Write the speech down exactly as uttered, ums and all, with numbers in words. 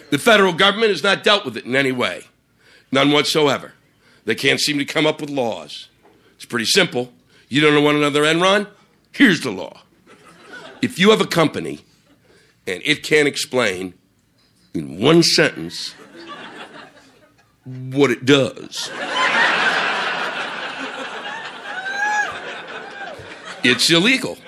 The federal government has not dealt with it in any way. None whatsoever. They can't seem to come up with laws. It's pretty simple. You don't want another Enron? Here's the law. If you have a company and it can't explain in one sentence what it does, it's illegal.